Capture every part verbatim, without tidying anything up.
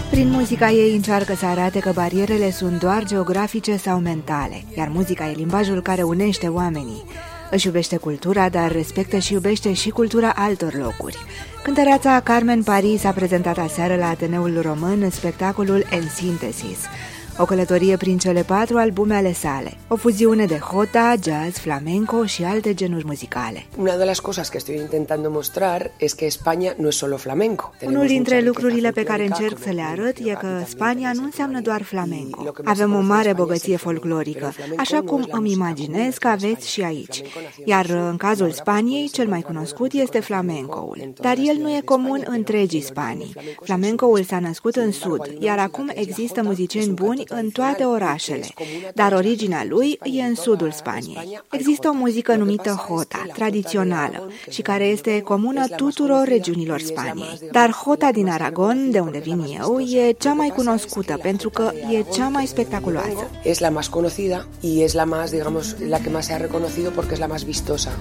Prin muzica ei încearcă să arate că barierele sunt doar geografice sau mentale, iar muzica e limbajul care unește oamenii. Își iubește cultura, dar respectă și iubește și cultura altor locuri. Cântăreața Carmen París a prezentat aseară la Ateneul Român în spectacolul En Síntesis, o călătorie prin cele patru albume ale sale, o fuziune de jota, jazz, flamenco și alte genuri muzicale. Una de las cosas que estoy intentando mostrar es que España no es solo flamenco. Unul dintre lucrurile pe care încerc să le arăt e că Spania nu înseamnă doar flamenco. Avem o mare bogăție folclorică, așa cum îmi imaginez că aveți și aici. Iar în cazul Spaniei, cel mai cunoscut este flamencoul. Dar el nu e comun întregii Spanii. Flamencoul s-a născut în sud, iar acum există muzicieni buni în toate orașele, dar originea lui e în sudul Spaniei. Există o muzică numită jota, tradițională, și care este comună tuturor regiunilor Spaniei. Dar jota din Aragon, de unde vin eu, e cea mai cunoscută, pentru că e cea mai spectaculoasă. Es la más conocida y es la más, digamos, la que más se ha reconocido porque es la más vistosa.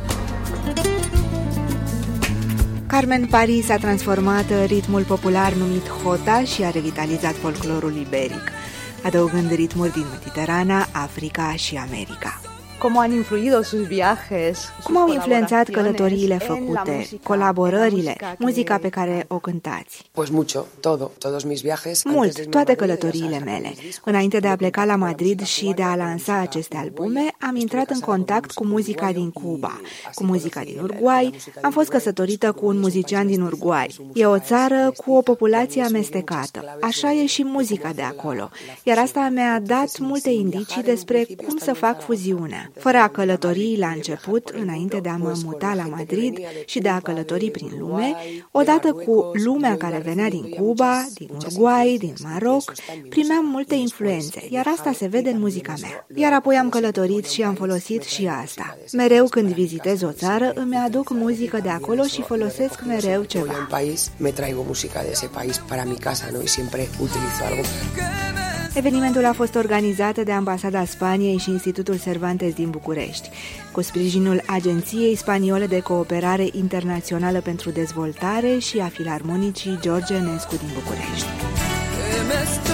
Carmen París a transformat ritmul popular numit jota și a revitalizat folclorul iberic, adăugând ritmuri din Mediterana, Africa și America. Cum han influido sus viajes? Cum au influențat călătoriile făcute, colaborările, muzica pe care o cântați? Pues mucho, todo, todos mis viajes. Mult, toate călătoriile mele. Înainte de a pleca la Madrid și de a lansa aceste albume, am intrat în contact cu muzica din Cuba, cu muzica din Uruguay. Am fost căsătorită cu un muzician din Uruguay. E o țară cu o populație amestecată. Așa e și muzica de acolo. Iar asta mi-a dat multe indicii despre cum să fac fuziunea. Fără a călători la început, înainte de a mă muta la Madrid și de a călători prin lume, odată cu lumea care venea din Cuba, din Uruguay, din Maroc, primeam multe influențe, iar asta se vede în muzica mea. Iar apoi am călătorit și am folosit și asta. Mereu când vizitez o țară, îmi aduc muzică de acolo și folosesc mereu ceva. Me traigo música de ese país para mi casa, ¿no? Y siempre utilizo algo. Evenimentul a fost organizat de Ambasada Spaniei și Institutul Cervantes din București, cu sprijinul Agenției Spaniole de Cooperare Internațională pentru Dezvoltare și a Filarmonicii George Enescu din București.